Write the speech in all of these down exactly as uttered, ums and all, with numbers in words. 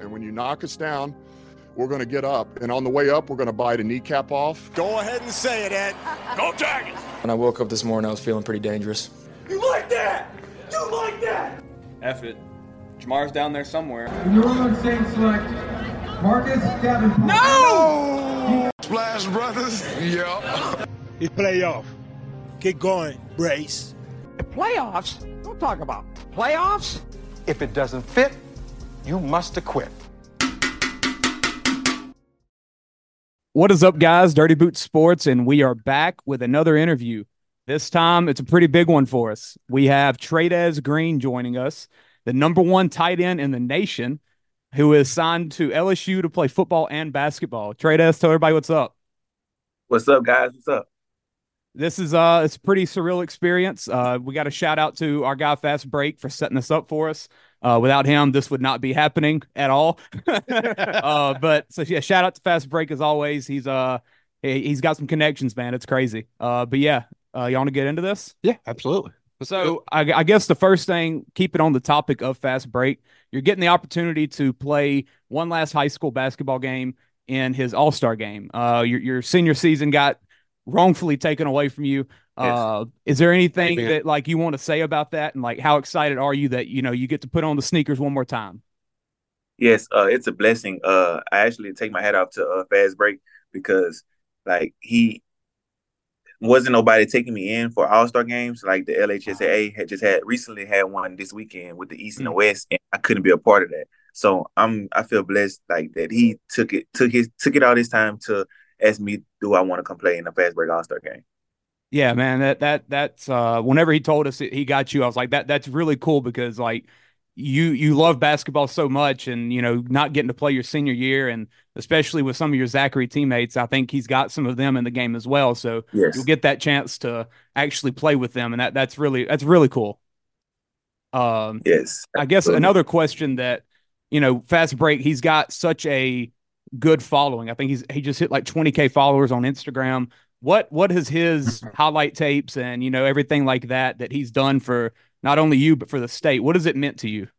And when you knock us down, we're going to get up. And on the way up, we're going to bite a kneecap off. Go ahead and say it, Ed. Go Tigers! When I woke up this morning, I was feeling pretty dangerous. You like that? You like that? F it. Jamar's down there somewhere. New Orleans Saints select Marcus Davenport. No! Splash Brothers. Yep. It's playoff. Get going, Brace. The playoffs? Don't talk about playoffs. If it doesn't fit, you must acquit. What is up, guys? Dirty Boot Sports, and we are back with another interview. This time, it's a pretty big one for us. We have Trey'Dez Green joining us, the number one tight end in the nation, who is signed to L S U to play football and basketball. Trey'Dez, tell everybody what's up. What's up, guys? What's up? This is uh, it's a pretty surreal experience. Uh, we got a shout out to our guy Fast Break for setting this up for us. Uh, without him, this would not be happening at all. uh, but so yeah, shout out to Fast Break as always. He's uh he, he's got some connections, man. It's crazy. Uh, but yeah, uh, you want to get into this? Yeah, absolutely. Let's so I, I guess the first thing, keep it on the topic of Fast Break. You're getting the opportunity to play one last high school basketball game in his All-Star game. Uh, your your senior season got wrongfully taken away from you. Uh, is there anything Amen. that like you want to say about that, and like how excited are you that you know you get to put on the sneakers one more time? Yes, uh, it's a blessing. Uh, I actually take my hat off to uh, Fast Break because like he wasn't nobody taking me in for All-Star games. Like the L H S A A had just had recently had one this weekend with the East and the West, and I couldn't be a part of that. So I'm I feel blessed like that he took it took his took it all this time to ask me, do I want to come play in the Fast Break All-Star game? Yeah, man, that that that's uh, whenever he told us he got you, I was like, that that's really cool because like you you love basketball so much, and you know not getting to play your senior year, and especially with some of your Zachary teammates, I think he's got some of them in the game as well. So yes. You'll get that chance to actually play with them, and that that's really that's really cool. Um, yes, I guess another question that you know, Fast Break, he's got such a good following. I think he's he just hit like twenty K followers on Instagram. What what is his highlight tapes and you know everything like that that he's done for not only you but for the state? What has it meant to you?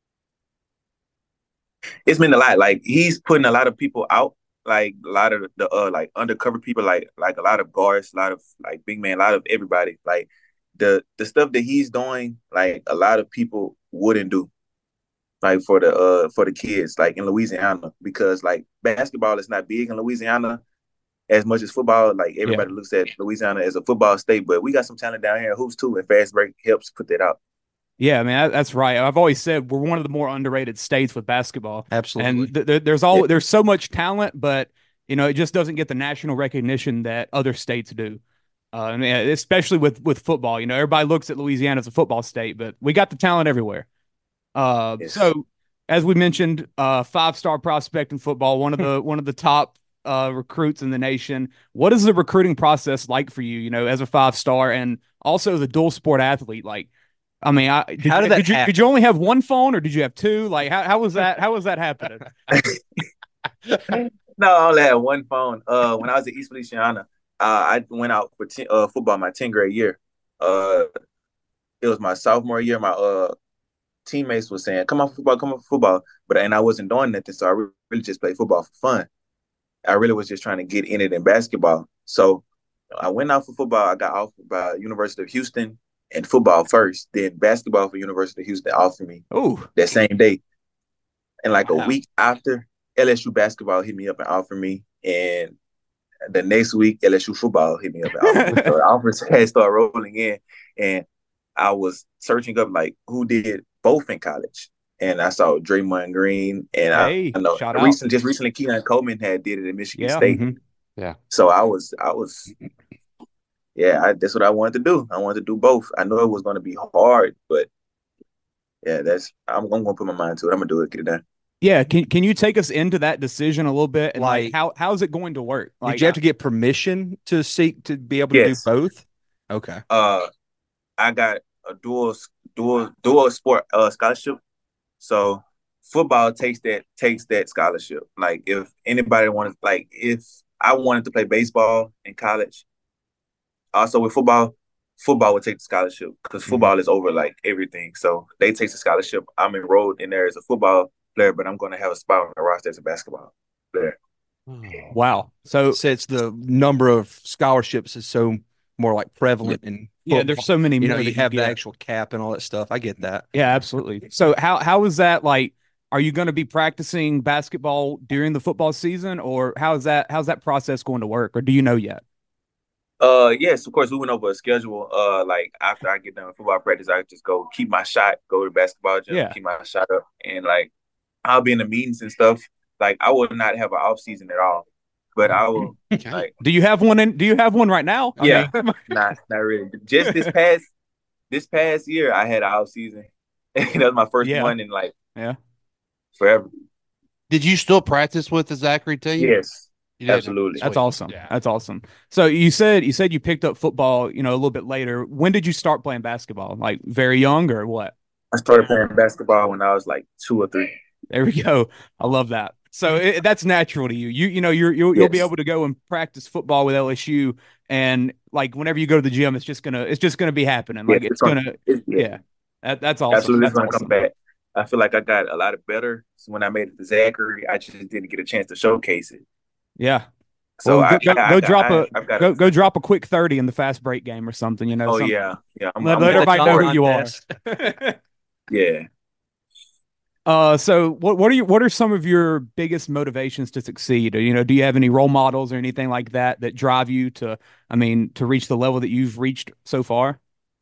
It's meant a lot. Like he's putting a lot of people out, like a lot of the uh like undercover people, like like a lot of guards, a lot of like big man, a lot of everybody. Like the the stuff that he's doing, like a lot of people wouldn't do. Like for the uh for the kids, like in Louisiana, because like basketball is not big in Louisiana as much as football. Like everybody yeah. looks at Louisiana as a football state, but we got some talent down here in hoops too, and Fast Break helps put that out. Yeah, man, that's right. I've always said we're one of the more underrated states with basketball. Absolutely, and th- th- there's all yeah. there's so much talent, but you know it just doesn't get the national recognition that other states do. Uh, I mean, especially with with football, you know, everybody looks at Louisiana as a football state, but we got the talent everywhere. Uh, yes. So, as we mentioned, uh, five-star prospect in football, one of the one of the top uh, recruits in the nation. What is the recruiting process like for you? You know, as a five-star and also the dual sport athlete. Like, I mean, I, did, how did that did you happen? did you only have one phone or did you have two? Like, how how was that? How was that happening? No, I only had one phone. Uh, when I was at East Feliciana, uh, I went out for ten, uh, football my tenth grade year. Uh, it was my sophomore year. My uh. teammates were saying, come on for football, come on for football. But and I wasn't doing nothing, so I really just played football for fun. I really was just trying to get in it in basketball. So I went out for football. I got offered by University of Houston and football first. Then basketball for University of Houston offered me Ooh. that same day. And like wow. a week after, L S U basketball hit me up and offered me. And the next week, L S U football hit me up and offered me. So the offers had started rolling in. And I was searching up like who did both in college, and I saw Draymond Green, and hey, I, I know recent, just recently Keon Coleman had did it at Michigan yeah. State. Mm-hmm. Yeah. So I was, I was, yeah, I, that's what I wanted to do. I wanted to do both. I know it was going to be hard, but yeah, that's I'm, I'm going to put my mind to it. I'm going to do it, get it done. Yeah, can can you take us into that decision a little bit? And like, like how how is it going to work? Like, did you have to get permission to seek to be able to yes. do both? Okay. Uh, I got a dual dual dual sport uh scholarship. So football takes that takes that scholarship. Like if anybody wanted, like if I wanted to play baseball in college, also with football, football would take the scholarship because football mm-hmm. is over like everything. So they take the scholarship. I'm enrolled in there as a football player, but I'm going to have a spot on the roster as a basketball player. Wow. So, So it's the number of scholarships is so more like prevalent in yeah, football. there's so many You know, more you that you have the get. actual cap and all that stuff. I get that. Yeah, absolutely. So how how is that like? Are you going to be practicing basketball during the football season, or how is that how's that process going to work, or do you know yet? Uh, yes, of course, we went over a schedule. Uh, like after I get done with football practice, I just go keep my shot, go to the basketball gym, Yeah. keep my shot up, and like I'll be in the meetings and stuff. Like I will not have an off season at all, but I will like Do you have one in? Do you have one right now? I yeah, mean- not not really. Just this past this past year, I had an off season. That was my first Yeah. one in like yeah. forever. Did you still practice with the Zachary team? Yes, You did? absolutely. That's Sweet. awesome. Yeah. That's awesome. So you said you said you picked up football, you know, a little bit later. When did you start playing basketball? Like very young or what? I started playing basketball when I was like two or three. There we go. I love that. So it, that's natural to you. You you know you're you'll, you'll be Yes. able to go and practice football with L S U, and like whenever you go to the gym, it's just gonna it's just gonna be happening. Like Yeah, it's it's gonna It's, yeah. That, that's awesome. Absolutely, it's That's gonna awesome. come back. I feel like I got a lot of better so when I made it to Zachary. I just didn't get a chance to showcase it. Yeah. So Well, I, go, I, go I, drop I, a I've got go a, go drop a quick thirty in the fast break game or something. You know. oh something. yeah, yeah. I'm, Let, I'm, let everybody know who Contest. you are. yeah. Uh, so what what are your what are some of your biggest motivations to succeed? Or, you know, do you have any role models or anything like that that drive you to, I mean, to reach the level that you've reached so far?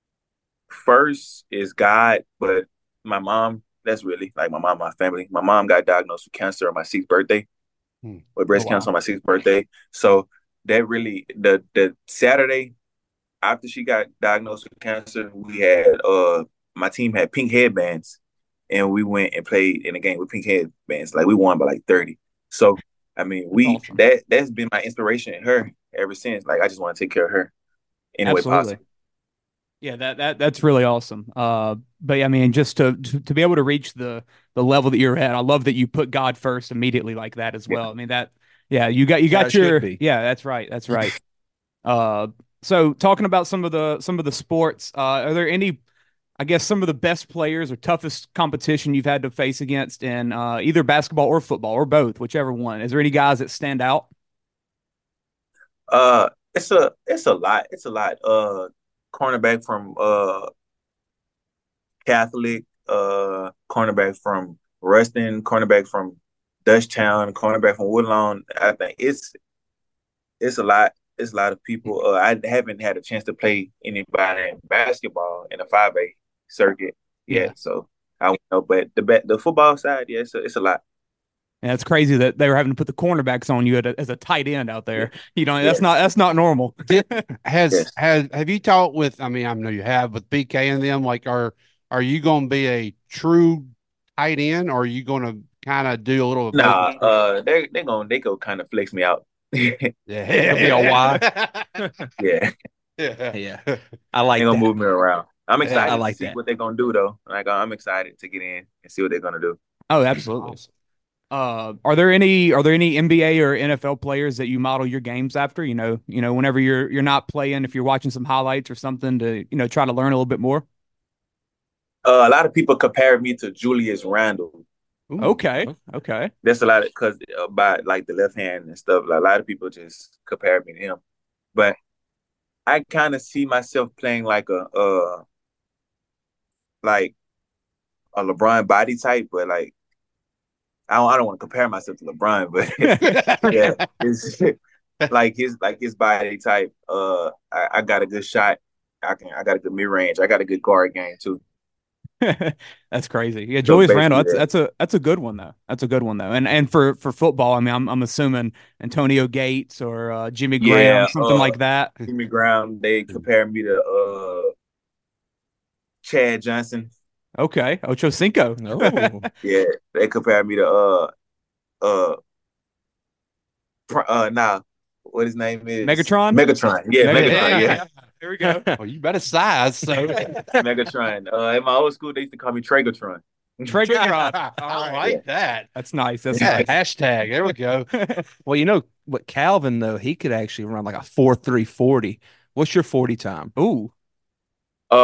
First is God, but my mom. That's really like my mom, my family. My mom got diagnosed with cancer on my sixth birthday, Hmm. with breast Oh, wow. cancer on my sixth birthday. So that really the the Saturday after she got diagnosed with cancer, we had uh my team had pink headbands, and we went and played in a game with pink headbands. Like we won by like thirty. So I mean, we awesome. that that's been my inspiration in her ever since. Like I just want to take care of her any way Absolutely. possible. Yeah, that that that's really awesome. Uh, but yeah, I mean, just to, to to be able to reach the the level that you're at, I love that you put God first immediately like that as well. I mean that, yeah, you got you That's how got it your should be. yeah, that's right, that's right. Uh, so talking about some of the some of the sports, uh, are there any, I guess, some of the best players or toughest competition you've had to face against in uh, either basketball or football or both, whichever one? Is there any guys that stand out? Uh, it's a it's a lot. It's a lot. Uh, cornerback from uh Catholic, uh, cornerback from Ruston, cornerback from Dutchtown, cornerback from Woodlawn. I think it's it's a lot. It's a lot of people. Uh, I haven't had a chance to play anybody in basketball in the five A circuit yet, Yeah. so I don't know. But the ba- the football side, yeah, it's a, it's a lot. And it's crazy that they were having to put the cornerbacks on you at a, as a tight end out there. You know, that's Yes. not that's not normal. Has Yes. has have you talked with? I mean, I know you have with B K and them. Like, are are you going to be a true tight end, or are you going to kind of do a little? of Nah, both? uh, they they gonna they go kind of flex me out. yeah, yeah, It'll be a why. yeah. yeah. Yeah. I like They gonna that. move me around. I'm Yeah, excited I like to see that. what they're gonna do though. Like I'm excited to get in and see what they're gonna do. Oh, absolutely. Uh, are there any are there any N B A or N F L players that you model your games after? You know, you know, whenever you're you're not playing, if you're watching some highlights or something to, you know, try to learn a little bit more. Uh, a lot of people compare me to Julius Randle. Ooh, Okay. Okay. That's a lot of because about like the left hand and stuff. Like, a lot of people just compare me to him, but I kind of see myself playing like a uh like a LeBron body type, but like I don't I don't want to compare myself to LeBron, but yeah, it's like his like his body type. Uh, I, I got a good shot. I can I got a good mid range. I got a good guard game too. That's crazy. Yeah, So Julius basically Randle. That's that. that's a that's a good one though. That's a good one though. And and for for football, I mean, I'm I'm assuming Antonio Gates or uh, Jimmy Graham, Yeah, something uh, like that. Jimmy Graham. They compare me to uh Chad Johnson. Okay, Ocho Cinco. Oh. Yeah, they compare me to uh uh pr- uh nah, what his name is Megatron? Megatron. Yeah, Megatron. Megatron. Yeah, There we go. Well, you better size. So Megatron. Uh, in my old school, they used to call me Tragatron. Tragatron. I like that. That's nice. That's Yeah, nice. hashtag. There we go. Well, you know what, Calvin though, he could actually run like a four three forty. What's your forty time? Ooh. Uh,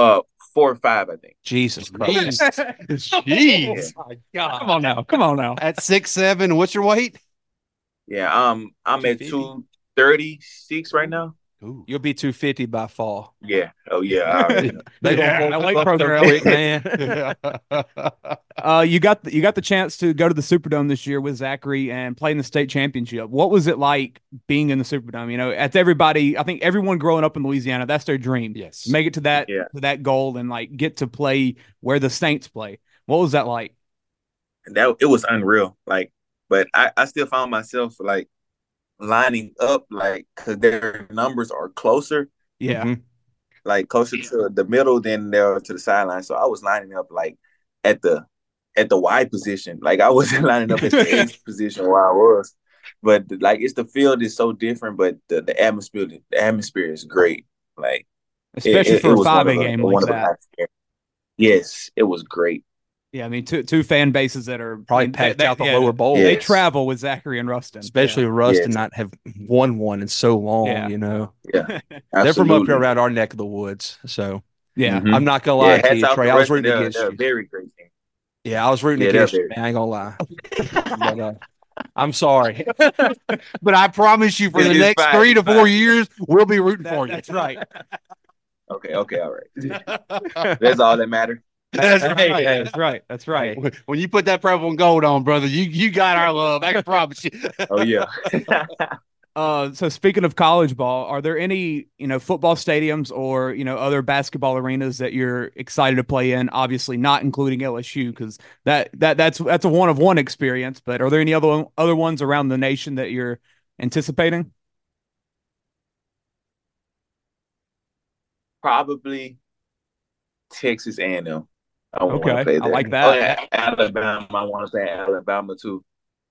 four or five, I think. Jesus Christ. Jeez. Oh my God. Come on now. Come on now. At six seven, what's your weight? Yeah, um, I'm at two thirty-six right now. Ooh. You'll be two fifty by fall. Yeah. Oh yeah. I already know. They Yeah, gonna that hold weight you up so program. quick, man. Uh, you got the, you got the chance to go to the Superdome this year with Zachary and play in the state championship. What was it like being in the Superdome? You know, that's everybody. I think everyone growing up in Louisiana, that's their dream. Yes. Make it to that Yeah. to that goal and like get to play where the Saints play. What was that like? That it was unreal. Like, but I, I still found myself like lining up, like, because their numbers are closer, Yeah. Mhm. like closer to the middle than they're to the sideline. So I was lining up like at the at the wide position. Like I wasn't lining up at the eighth position where I was. But like it's the field is so different, but the, the atmosphere the atmosphere is great. Like Especially it- it- for it a was five one A of the- game one like of the that. best. Yes, it was great. Yeah, I mean two two fan bases that are Probably they- packed they- out the yeah, lower bowl. They Yes. travel with Zachary and Rustin. Especially Russ Yes. to not have won one in so long, Yeah. you know. Yeah, They're from up absolutely. here around our neck of the woods. So Yeah. Mhm. I'm not gonna Yeah, lie hats to you, off Trey. to I was Rustin. rooting They're- against they're a you. very great team. Yeah, I was rooting Yeah, they're against you, very- man. I ain't gonna lie. But, uh, I'm sorry. But I promise you, for the It's next fine, three to it's four fine. years, we'll be rooting That- for you. that's right. Okay, okay, all right. That's all that matters. That's Hey, right. that's right. That's right. When- When you put that purple and gold on, brother, you you got our love. I can promise you. Oh yeah. Uh, so speaking of college ball, are there any, you know, football stadiums or, you know, other basketball arenas that you're excited to play in? Obviously not including L S U because that, that that's that's a one of one experience, but are there any other other ones around the nation that you're anticipating? Probably Texas A and M. I want Okay, to play I there. like that. Oh, yeah, Alabama. I want to play Alabama too.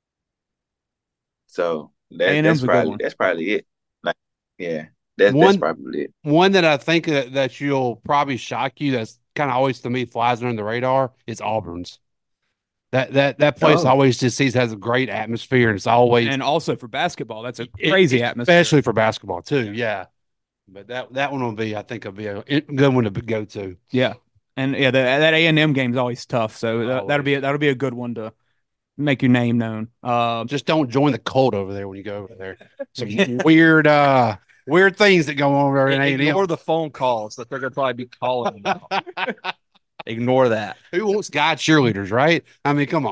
So that, A and M's that's a good probably one. that's probably it. Like, yeah, that's that's One- probably it. One that I think that, that you'll probably shock you. That's kind of always to me flies under the radar. Is Auburn's. That that that place Oh. always just seems has a great atmosphere, and it's always And also for basketball, that's a it- crazy it- atmosphere. especially for basketball too. Yeah, but that that one will be, I think, will be a good one to go to. Yeah, and yeah, the, that A and M game is always tough. So that, Always. that'll be that'll be a good one to make your name known. Uh, Just don't join the cult over there when you go over there. Some weird, uh, weird things that go on over there in A and M. Ignore the phone calls that they're gonna probably be calling about. Ignore that. Who wants guy cheerleaders, right? I mean, come on.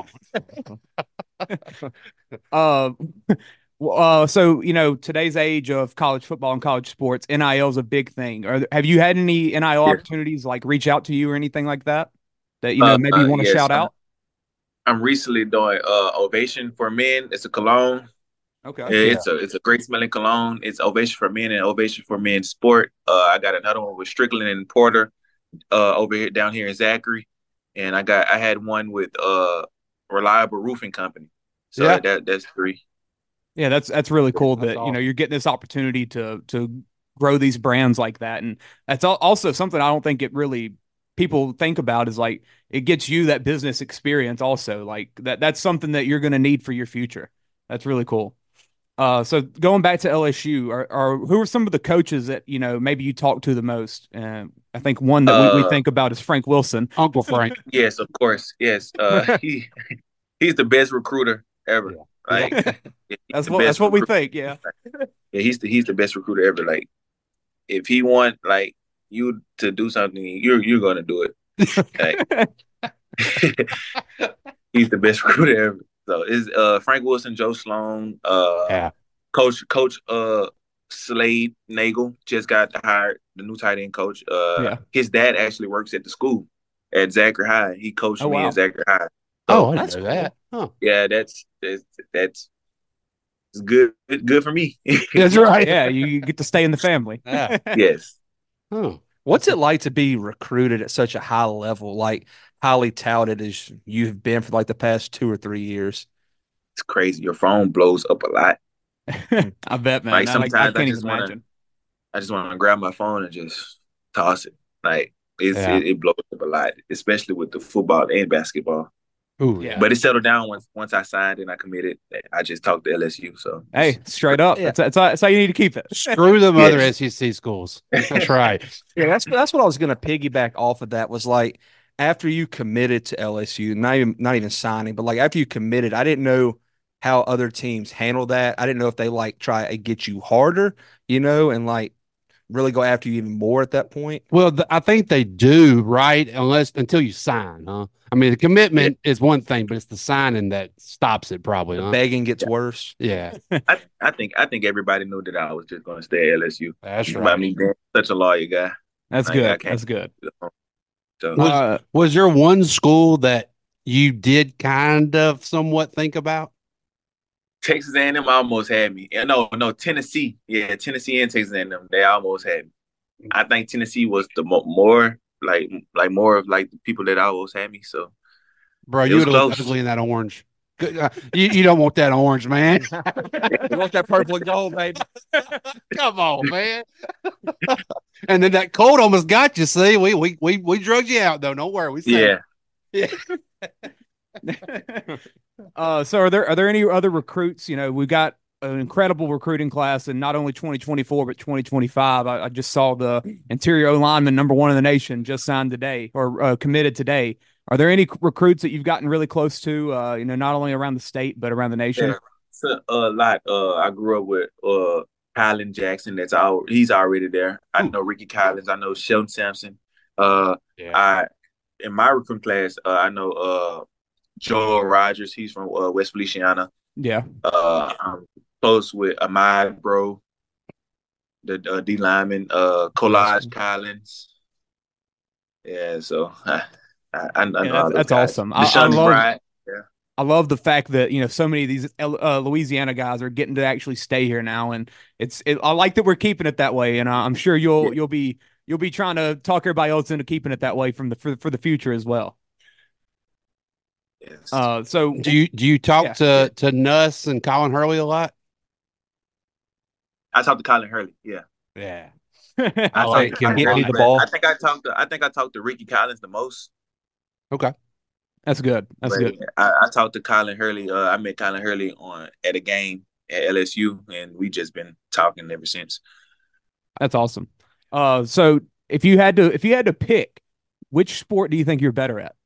uh, well, uh, so you know today's age of college football and college sports, N I L is a big thing. Are there, have you had any N I L Yeah. opportunities like reach out to you or anything like that that you know Uh, maybe you uh, want to yes, shout I'm- out? I'm recently doing uh Ovation for Men. It's a cologne. Okay, It's a it's a great smelling cologne. It's Ovation for Men and Ovation for Men Sport. Uh, I got another one with Strickland and Porter, uh, over here down here in Zachary, and I got I had one with uh Reliable Roofing Company. So Yeah. that that's three. yeah, that's that's really cool That's that you know awesome. you're getting this opportunity to to grow these brands like that, and that's al- also something I don't think it really people think about is like it gets you that business experience also like that that's something that you're going to need for your future. That's really cool. Uh, so going back to L S U, are, are who are some of the coaches that you know maybe you talk to the most? Uh, I think one that we, we Uh, think about is Frank Wilson. Uncle Frank. Yes, of course. Yes. Uh, he he's the best recruiter ever. Like yeah, he's That's the what best that's what we recruiter. think. Yeah. Yeah, he's the he's the best recruiter ever. Like if he want like you to do something, you're you're gonna do it. Like, he's the best recruiter ever. So is uh Frank Wilson, Joe Sloan, uh Yeah. Coach Coach uh Slade Nagel just got hired, the new tight end coach. Uh Yeah. his dad actually works at the school at Zachary High. He coached Oh, me wow. at Zachary High. Oh, I that's didn't know that. Huh. Yeah, that's that's that's it's good good for me. That's right. Yeah, you, you get to stay in the family. Yeah. Yes. Huh. What's it like to be recruited at such a high level, like highly touted as you've been for like the past two or three years? It's crazy. Your phone blows up a lot. I bet, man. Like I, I sometimes can't I even just wanna- imagine. I just want to grab my phone and just toss it. Like it's Yeah. it, it blows up a lot, especially with the football and basketball. Ooh, Yeah. But it settled down once once I signed and I committed. I just talked to L S U. So Hey, straight up. Yeah. That's, that's, how, that's how you need to keep it. Screw them Yeah. other S E C schools. That's right. Yeah, that's that's what I was going to piggyback off of. That was like after you committed to L S U, not even not even signing, but like after you committed, I didn't know how other teams handle that. I didn't know if they like try and get you harder, you know, and like really go after you even more at that point. Well, th- I think they do, right? Unless until you sign, huh? I mean, the commitment is one thing, but it's the signing that stops it, probably. The Huh? begging gets worse. Yeah, I, I think I think everybody knew that I was just going to stay at L S U. that's I right. mean, being such a lawyer guy. That's Like, I good. can't- That's good. So Was, Uh, was there one school that you did kind of somewhat think about? Texas A and M almost had me. Yeah, No, no, Tennessee. Yeah, Tennessee and Texas A and M. They almost had me. I think Tennessee was the mo- more like like more of like the people that almost had me. So Bro, It you was would look close. ugly in that orange. Good- uh, you, you don't want that orange, man. You want that purple and gold, baby? Come on, man. And then that cold almost got you. See, we we we we drugged you out though. Don't worry. We said yeah, uh, so are there are there any other recruits? You know, we've got an incredible recruiting class in not only twenty twenty-four but twenty twenty-five. I, I just saw the interior lineman number one in the nation just signed today or uh, committed today. Are there any recruits that you've gotten really close to? Uh, you know, not only around the state but around the nation. yeah. So, a lot. Uh, I grew up with uh Kylan Jackson. That's all. He's already there. I know Ricky Collins. I know Sheldon Sampson. Uh, Yeah. I in my recruiting class, uh, I know uh Joel Rogers. He's from uh, West Feliciana. Yeah. Uh, I'm close with Ahmad Bro, the uh, D lineman. Uh, Collage Collins. Yeah. So I I, I know Yeah, all that's, those that's guys. awesome. I, I Deshaun love McBride. Yeah. I love the fact that you know so many of these uh, Louisiana guys are getting to actually stay here now, and it's it, I like that we're keeping it that way, and I'm sure you'll Yeah. you'll be you'll be trying to talk everybody else into keeping it that way from the for, for the future as well. Yes. Uh, so Do you do you talk Yeah. to to Nuss and Colin Hurley a lot? I talked to Colin Hurley. Yeah. Yeah. I I talked like to can Colin get me Hurley, the but ball. I think I talked to I think I talked to Ricky Collins the most. Okay. that's good. That's But good. I, I talked to Colin Hurley. Uh, I met Colin Hurley on at a game at L S U, and we just been talking ever since. That's awesome. Uh, so if you had to if you had to pick, which sport do you think you're better at?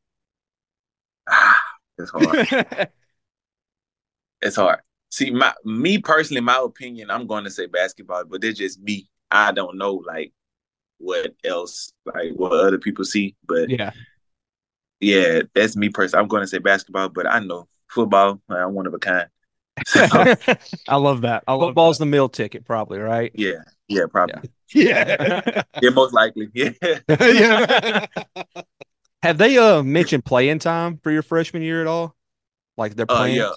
It's hard. It's hard. See, my me personally, my opinion, I'm going to say basketball, but it's just me. I don't know like what else, like what other people see, but Yeah. yeah, that's me personally. I'm going to say basketball, but I know football. I'm one of a kind. So, I love that. I love Football's the meal ticket, probably, right? yeah, yeah, probably. Yeah. Yeah, most likely. Yeah. yeah. Have they uh mentioned playing time for your freshman year at all? Like they're Uh, playing? yeah.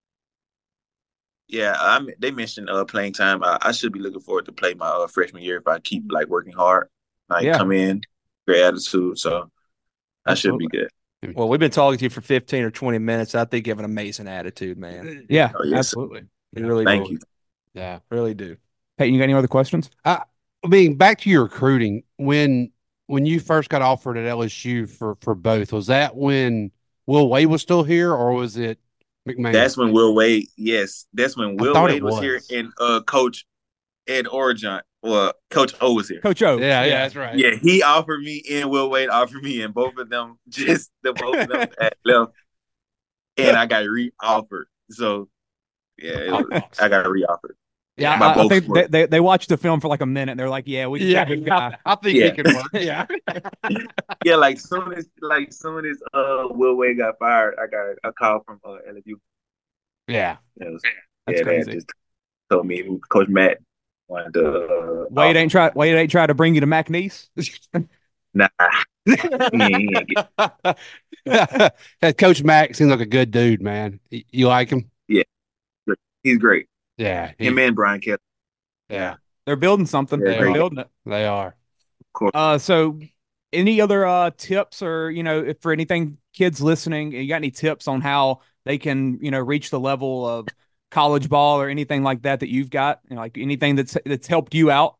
Yeah, I they mentioned uh playing time. I, I should be looking forward to play my uh, freshman year if I keep like working hard, like Yeah. come in, great attitude. So I should be Absolutely. good. Well, we've been talking to you for fifteen or twenty minutes. I think you have an amazing attitude, man. Yeah, Oh, yes. absolutely. You really Thank do. you. Yeah. Really do. Peyton, you got any other questions? I mean, back to your recruiting. When when you first got offered at L S U for for both, was that when Will Wade was still here, or was it McMahon? That's when Will Wade. Yes, that's when I Will thought Wade it was. was. here and uh Coach Ed Orgeron. Well, Coach O was here. Coach O. yeah, yeah, that's right. Yeah, he offered me and Will Wade offered me, and both of them just the both of them had left, and I got re-offered. So yeah, it was, I got re-offered. Yeah, By I, I both think they, sports. they they watched the film for like a minute. And they're like, "Yeah, we Yeah, got this guy." I think Yeah. it could work. Yeah. Yeah, like soon as like soon as uh Will Wade got fired, I got a call from uh, L S U. Yeah. It was, That's yeah, crazy. they just told me Coach Matt wanted to. Uh, Wade ain't try. Wade ain't try to bring you to McNeese. Nah, he ain't, he ain't get- That Coach Mack seems like a good dude, man. Y- You like him? he's great. Yeah. he- Him and Brian Kelly. yeah. They're building something. Yeah, They're great. building it. They are. Of course. Uh, so any other uh tips or you know if for anything kids listening, you got any tips on how they can you know reach the level of college ball or anything like that that you've got? You know, like anything that's that's helped you out?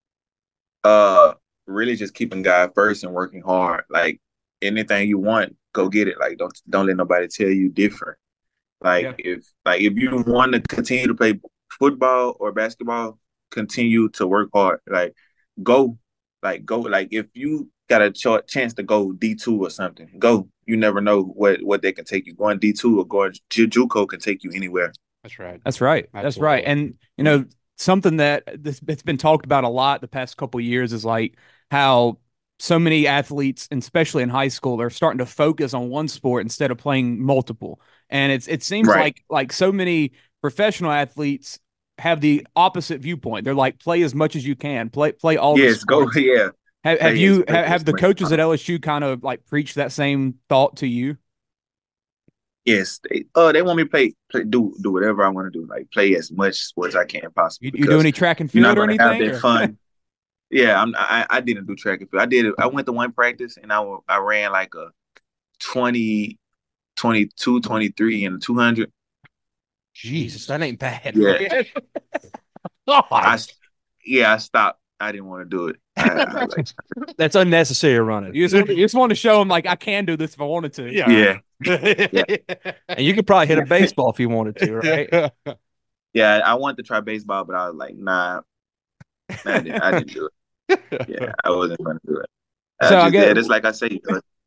Uh, really just keeping God first and working hard. Like anything you want, go get it. Like don't don't let nobody tell you different. Like yeah. if like if you want to continue to play football or basketball, continue to work hard. Like go, like go. Like if you got a ch- chance to go D two or something, go. You never know what what they can take you. Going D two or going J- JUCO can take you anywhere. That's right. That's right. Absolutely. That's right. And you know something that this it's been talked about a lot the past couple of years is like how so many athletes, and especially in high school, are starting to focus on one sport instead of playing multiple. And it's it seems right. like like so many professional athletes have the opposite viewpoint. They're like, play as much as you can, play play all. Yes, go yeah. Have, have you have, have the coaches at L S U kind of like preached that same thought to you? Yes, they uh they want me to play, play do do whatever I want to do, like play as much sports I can possibly. You, you do any track and field or anything? Have that fun. Yeah, I'm, I I didn't do track and field. I did it. I went to one practice and I, I ran like a twenty, twenty-two, twenty-three and two hundred. Jesus, that ain't bad. Yeah. I, yeah, I stopped. I didn't want to do it. I, I, like, That's unnecessary running. You just, you just want to show them like I can do this if I wanted to. Yeah. Yeah. yeah. And you could probably hit a baseball if you wanted to, right? Yeah, I wanted to try baseball, but I was like, nah, I didn't, I didn't do it. Yeah, I wasn't going to do it. I so just I guess, did. It's like I say.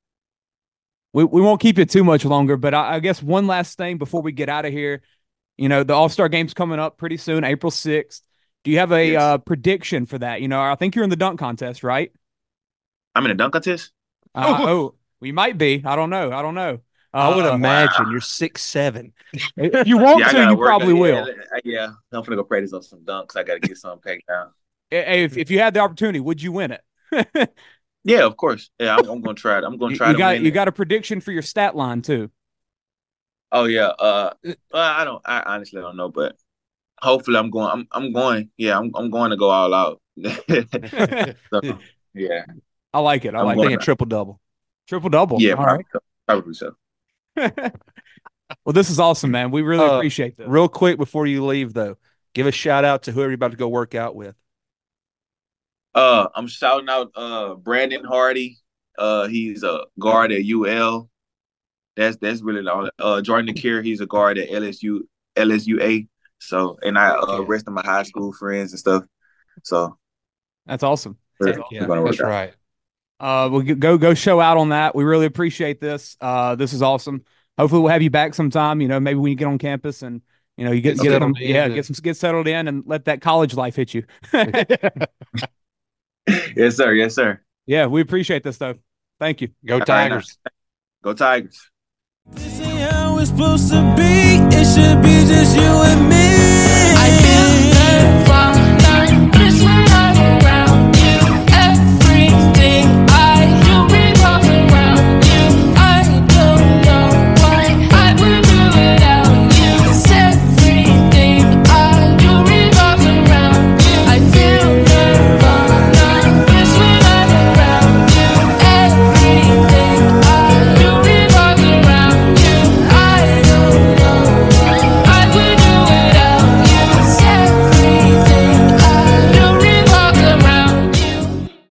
We we won't keep you too much longer, but I, I guess one last thing before we get out of here. You know, the All-Star Game's coming up pretty soon, April sixth. Do you have a yes. uh, prediction for that? You know, I think you're in the dunk contest, right? I'm in a dunk contest? Uh, oh, we might be. I don't know. I don't know. Uh, I would uh, imagine wow. you're six seven. If you want yeah, to, you work probably on, will. Yeah, yeah, I'm going to go practice on some dunks. I got to get some packed down. If, if you had the opportunity, would you win it? Yeah, of course. Yeah, I'm, I'm going to try it. I'm going to try you to got, win You it. got a prediction for your stat line, too? Oh, yeah. Uh, I don't. I honestly don't know, but hopefully I'm going. I'm, I'm going. Yeah, I'm, I'm going to go all out. So, yeah. I like it. I I'm like thinking it. triple double. Triple double. Yeah, all probably, right. so. probably so. Well, this is awesome, man. We really uh, appreciate this. Real quick before you leave, though, give a shout out to whoever you're about to go work out with. Uh, I'm shouting out uh Brandon Hardy. Uh, he's a guard at U L. That's that's really all. Uh, Jordan Nakir, he's a guard at L S U L S U A. So, and I uh rest of my high school friends and stuff. So that's awesome. That's, yeah, that's right. Uh, we'll go go show out on that. We really appreciate this. Uh, this is awesome. Hopefully, we'll have you back sometime. You know, maybe when you get on campus and you know you get get them, yeah, get some get settled in and let that college life hit you. Yes, sir. Yes, sir. Yeah, we appreciate this though. Thank you. Go Tigers. Right, go Tigers. This ain't how it's supposed to be. It should be just you and me.